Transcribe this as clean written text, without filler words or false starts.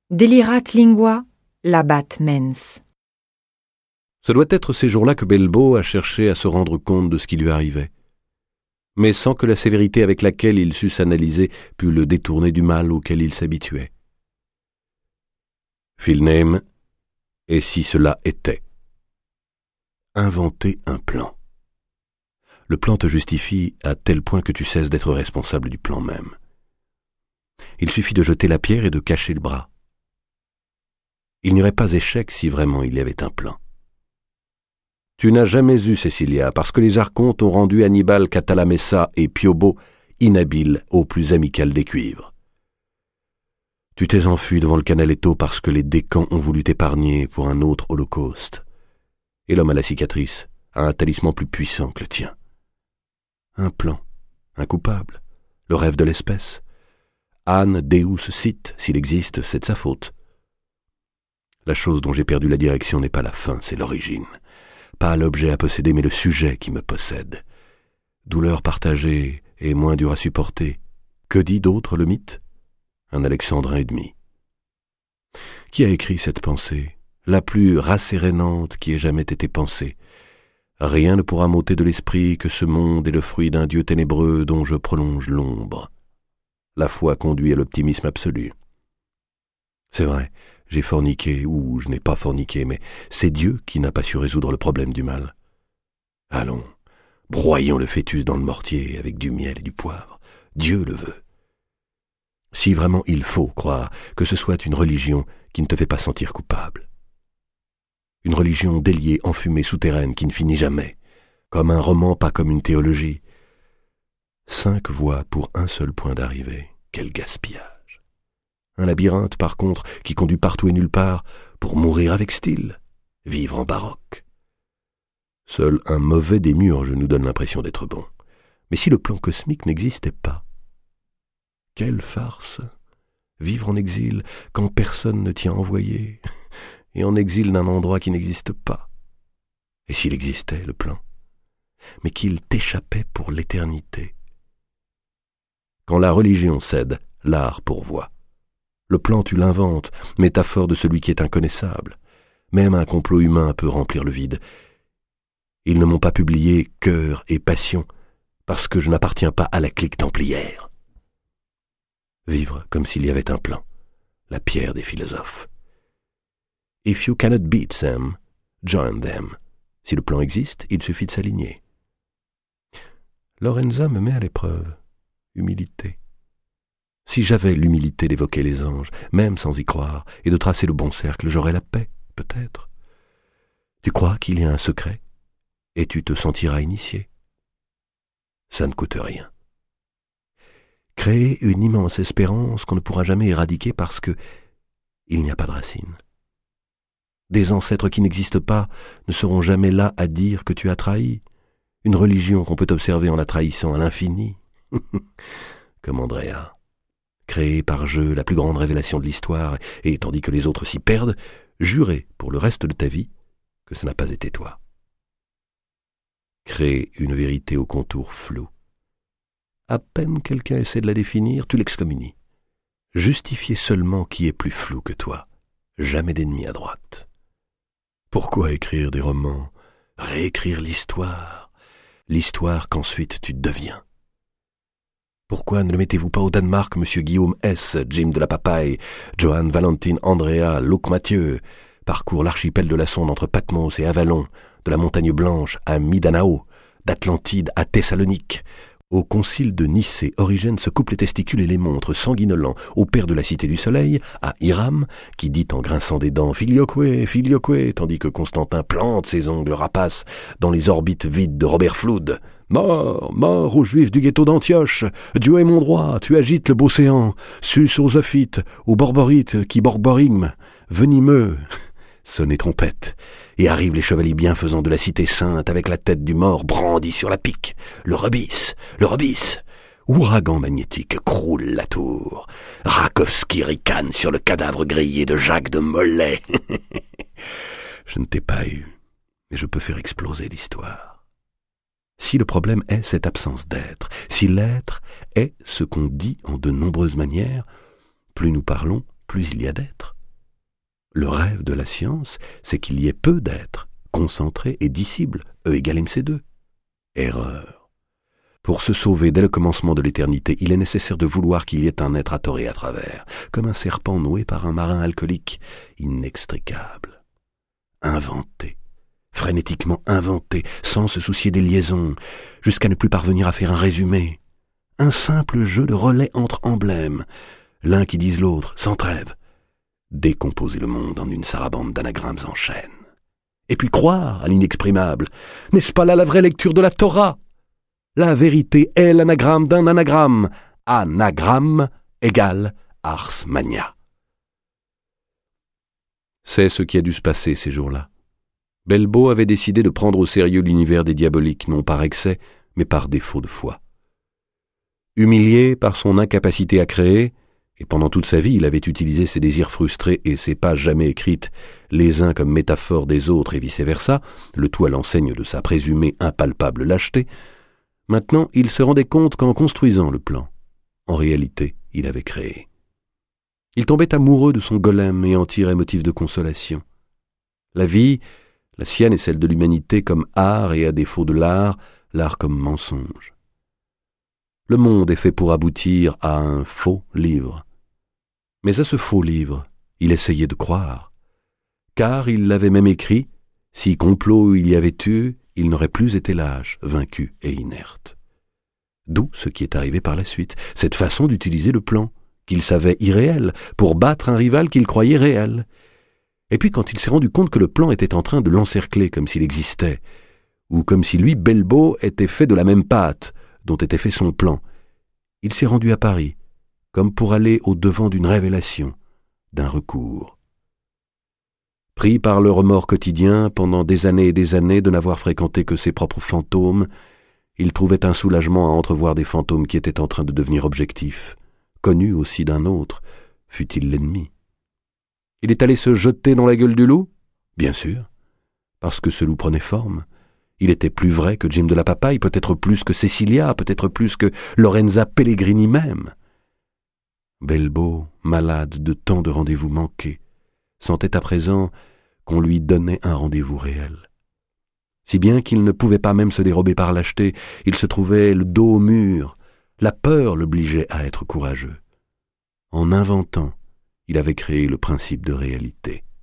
Delirat lingua, labat mens. Ce doit être ces jours-là que Belbo a cherché à se rendre compte de ce qui lui arrivait, mais sans que la sévérité avec laquelle il sut s'analyser pût le détourner du mal auquel il s'habituait. Filname, et si cela était? Inventer un plan. Le plan te justifie à tel point que tu cesses d'être responsable du plan même. Il suffit de jeter la pierre et de cacher le bras. Il n'y aurait pas échec si vraiment il y avait un plan. Tu n'as jamais eu Cecilia, parce que les archontes ont rendu Hannibal Catalamessa et Piobo inhabiles au plus amical des cuivres. Tu t'es enfui devant le Canaletto parce que les décans ont voulu t'épargner pour un autre holocauste. Et l'homme à la cicatrice a un talisman plus puissant que le tien. Un plan, un coupable, le rêve de l'espèce. An Deus sit, s'il existe, c'est de sa faute. La chose dont j'ai perdu la direction n'est pas la fin, c'est l'origine. Pas l'objet à posséder, mais le sujet qui me possède. Douleur partagée et moins dure à supporter. Que dit d'autre le mythe? Un alexandrin et demi. Qui a écrit cette pensée, la plus rassérénante qui ait jamais été pensée? Rien ne pourra m'ôter de l'esprit que ce monde est le fruit d'un Dieu ténébreux dont je prolonge l'ombre. La foi conduit à l'optimisme absolu. C'est vrai, j'ai forniqué, ou je n'ai pas forniqué, mais c'est Dieu qui n'a pas su résoudre le problème du mal. Allons, broyons le fœtus dans le mortier avec du miel et du poivre. Dieu le veut. Si vraiment il faut croire que ce soit une religion qui ne te fait pas sentir coupable. Une religion déliée, enfumée, souterraine, qui ne finit jamais, comme un roman, pas comme une théologie. 5 voies pour un seul point d'arrivée, quel gaspillage. Un labyrinthe, par contre, qui conduit partout et nulle part, pour mourir avec style, vivre en baroque. Seul un mauvais démiurge nous donne l'impression d'être bon. Mais si le plan cosmique n'existait pas? Quelle farce! Vivre en exil quand personne ne t'y a envoyé, et en exil d'un endroit qui n'existe pas. Et s'il existait, le plan? Mais qu'il t'échappait pour l'éternité. Quand la religion cède, l'art pourvoit. Le plan, tu l'inventes, métaphore de celui qui est inconnaissable. Même un complot humain peut remplir le vide. Ils ne m'ont pas publié Cœur et Passion, parce que je n'appartiens pas à la clique templière. Vivre comme s'il y avait un plan, la pierre des philosophes. If you cannot beat them, join them. Si le plan existe, il suffit de s'aligner. Lorenza me met à l'épreuve. Humilité. Si j'avais l'humilité d'évoquer les anges, même sans y croire, et de tracer le bon cercle, j'aurais la paix, peut-être. Tu crois qu'il y a un secret, et tu te sentiras initié. Ça ne coûte rien. Créer une immense espérance qu'on ne pourra jamais éradiquer parce que il n'y a pas de racines. Des ancêtres qui n'existent pas ne seront jamais là à dire que tu as trahi. Une religion qu'on peut observer en la trahissant à l'infini. Comme Andrea. Créer par jeu la plus grande révélation de l'histoire, et tandis que les autres s'y perdent, jurer pour le reste de ta vie que ce n'a pas été toi. Créer une vérité au contour flou. À peine quelqu'un essaie de la définir, tu l'excommunies. Justifier seulement qui est plus flou que toi. Jamais d'ennemi à droite. Pourquoi écrire des romans? Réécrire l'histoire. L'histoire qu'ensuite tu deviens. Pourquoi ne le mettez-vous pas au Danemark, monsieur Guillaume S., Jim de la Papaye, Johan Valentine Andrea, Luc Mathieu, parcourt l'archipel de la Sonde entre Patmos et Avalon, de la Montagne Blanche à Midanao, d'Atlantide à Thessalonique. Au concile de Nicée, Origène se coupe les testicules et les montre, sanguinolent, au père de la Cité du Soleil, à Hiram, qui dit en grinçant des dents « Filioque, filioque », tandis que Constantin plante ses ongles rapaces dans les orbites vides de Robert Flood. « Mort, mort aux Juifs du ghetto d'Antioche! Dieu est mon droit, tu agites le Beaucéan, sus aux ophites, aux borborites qui borboriment, venimeux !» Sonnez trompette, et arrivent les chevaliers bienfaisants de la cité sainte avec la tête du mort brandie sur la pique. Le rebis, ouragan magnétique croule la tour. Rakowski ricane sur le cadavre grillé de Jacques de Molay. Je ne t'ai pas eu, mais je peux faire exploser l'histoire. Si le problème est cette absence d'être, si l'être est ce qu'on dit en de nombreuses manières, plus nous parlons, plus il y a d'être. Le rêve de la science, c'est qu'il y ait peu d'êtres, concentrés et dissibles, E égale MC2. Erreur. Pour se sauver dès le commencement de l'éternité, il est nécessaire de vouloir qu'il y ait un être atoré à travers, comme un serpent noué par un marin alcoolique, inextricable. Inventé, frénétiquement inventé, sans se soucier des liaisons, jusqu'à ne plus parvenir à faire un résumé. Un simple jeu de relais entre emblèmes, l'un qui dise l'autre, sans trêve. Décomposer le monde en une sarabande d'anagrammes en chaîne. Et puis croire à l'inexprimable. N'est-ce pas là la vraie lecture de la Torah? La vérité est l'anagramme d'un anagramme. Anagramme égale ars magna. C'est ce qui a dû se passer ces jours-là. Belbo avait décidé de prendre au sérieux l'univers des diaboliques, non par excès, mais par défaut de foi. Humilié par son incapacité à créer, et pendant toute sa vie il avait utilisé ses désirs frustrés et ses pages jamais écrites, les uns comme métaphore des autres et vice-versa, le tout à l'enseigne de sa présumée impalpable lâcheté, maintenant il se rendait compte qu'en construisant le plan, en réalité il avait créé. Il tombait amoureux de son golem et en tirait motif de consolation. La vie, la sienne et celle de l'humanité comme art et à défaut de l'art comme mensonge. Le monde est fait pour aboutir à un faux livre. Mais à ce faux livre, il essayait de croire. Car il l'avait même écrit, si complot il y avait eu, il n'aurait plus été lâche, vaincu et inerte. D'où ce qui est arrivé par la suite, cette façon d'utiliser le plan, qu'il savait irréel, pour battre un rival qu'il croyait réel. Et puis quand il s'est rendu compte que le plan était en train de l'encercler comme s'il existait, ou comme si lui, Belbo, était fait de la même pâte dont était fait son plan, il s'est rendu à Paris, comme pour aller au-devant d'une révélation, d'un recours. Pris par le remords quotidien, pendant des années et des années de n'avoir fréquenté que ses propres fantômes, il trouvait un soulagement à entrevoir des fantômes qui étaient en train de devenir objectifs, connus aussi d'un autre, fût-il l'ennemi. Il est allé se jeter dans la gueule du loup? Bien sûr, parce que ce loup prenait forme. Il était plus vrai que Jim de la Papaye, peut-être plus que Cecilia, peut-être plus que Lorenza Pellegrini même. Belbo, malade de tant de rendez-vous manqués, sentait à présent qu'on lui donnait un rendez-vous réel. Si bien qu'il ne pouvait pas même se dérober par lâcheté, il se trouvait le dos au mur. La peur l'obligeait à être courageux. En inventant, il avait créé le principe de réalité.